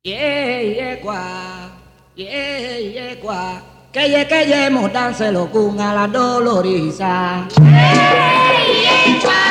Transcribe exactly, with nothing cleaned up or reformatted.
Ye ye gua, ye ye gua, que ye que ye modánselo con a la doloriza. Ye ye gua.